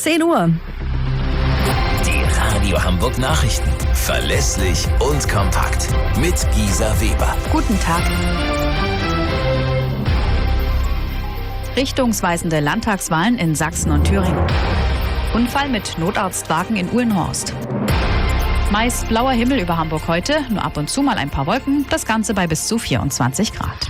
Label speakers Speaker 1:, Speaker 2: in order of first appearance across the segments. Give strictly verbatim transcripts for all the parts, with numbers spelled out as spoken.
Speaker 1: zehn Uhr.
Speaker 2: Die Radio Hamburg Nachrichten. Verlässlich und kompakt. Mit Gisa Weber.
Speaker 1: Guten Tag. Richtungsweisende Landtagswahlen in Sachsen und Thüringen. Unfall mit Notarztwagen in Uhlenhorst. Meist blauer Himmel über Hamburg heute, nur ab und zu mal ein paar Wolken, das Ganze bei bis zu vierundzwanzig Grad.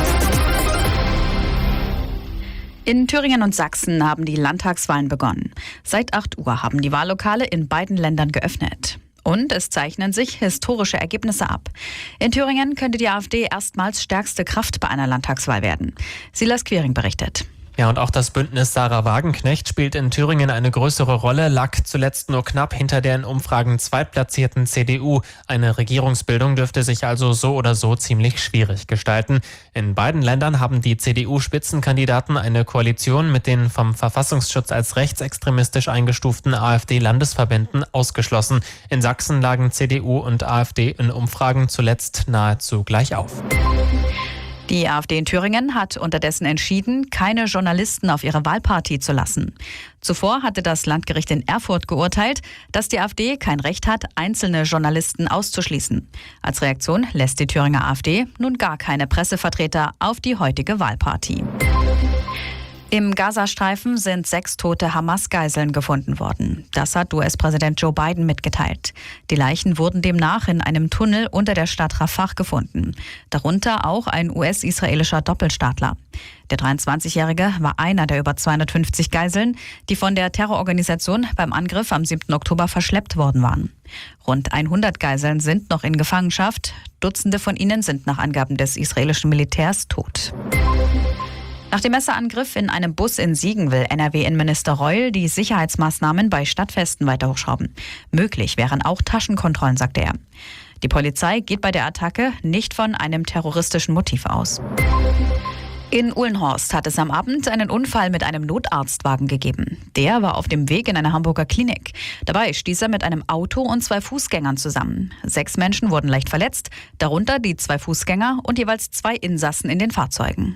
Speaker 1: In Thüringen und Sachsen haben die Landtagswahlen begonnen. Seit acht Uhr haben die Wahllokale in beiden Ländern geöffnet. Und es zeichnen sich historische Ergebnisse ab. In Thüringen könnte die AfD erstmals stärkste Kraft bei einer Landtagswahl werden. Silas Quiring berichtet.
Speaker 3: Ja, und auch das Bündnis Sarah Wagenknecht spielt in Thüringen eine größere Rolle, lag zuletzt nur knapp hinter der in Umfragen zweitplatzierten C D U. Eine Regierungsbildung dürfte sich also so oder so ziemlich schwierig gestalten. In beiden Ländern haben die C D U-Spitzenkandidaten eine Koalition mit den vom Verfassungsschutz als rechtsextremistisch eingestuften AfD-Landesverbänden ausgeschlossen. In Sachsen lagen C D U und AfD in Umfragen zuletzt nahezu gleich auf.
Speaker 1: Die AfD in Thüringen hat unterdessen entschieden, keine Journalisten auf ihre Wahlparty zu lassen. Zuvor hatte das Landgericht in Erfurt geurteilt, dass die AfD kein Recht hat, einzelne Journalisten auszuschließen. Als Reaktion lässt die Thüringer AfD nun gar keine Pressevertreter auf die heutige Wahlparty. Im Gazastreifen sind sechs tote Hamas-Geiseln gefunden worden. Das hat U S-Präsident Joe Biden mitgeteilt. Die Leichen wurden demnach in einem Tunnel unter der Stadt Rafah gefunden. Darunter auch ein U S-israelischer Doppelstaatler. Der dreiundzwanzigjährige war einer der über zweihundertfünfzig Geiseln, die von der Terrororganisation beim Angriff am siebten Oktober verschleppt worden waren. Rund hundert Geiseln sind noch in Gefangenschaft. Dutzende von ihnen sind nach Angaben des israelischen Militärs tot. Nach dem Messerangriff in einem Bus in Siegen will N R W-Innenminister Reul die Sicherheitsmaßnahmen bei Stadtfesten weiter hochschrauben. Möglich wären auch Taschenkontrollen, sagte er. Die Polizei geht bei der Attacke nicht von einem terroristischen Motiv aus. In Uhlenhorst hat es am Abend einen Unfall mit einem Notarztwagen gegeben. Der war auf dem Weg in eine Hamburger Klinik. Dabei stieß er mit einem Auto und zwei Fußgängern zusammen. Sechs Menschen wurden leicht verletzt, darunter die zwei Fußgänger und jeweils zwei Insassen in den Fahrzeugen.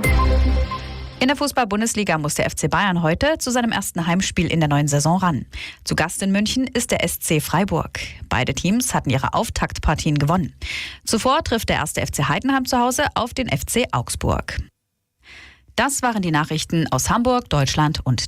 Speaker 1: In der Fußball-Bundesliga muss der F C Bayern heute zu seinem ersten Heimspiel in der neuen Saison ran. Zu Gast in München ist der S C Freiburg. Beide Teams hatten ihre Auftaktpartien gewonnen. Zuvor trifft der erste F C Heidenheim zu Hause auf den F C Augsburg. Das waren die Nachrichten aus Hamburg, Deutschland und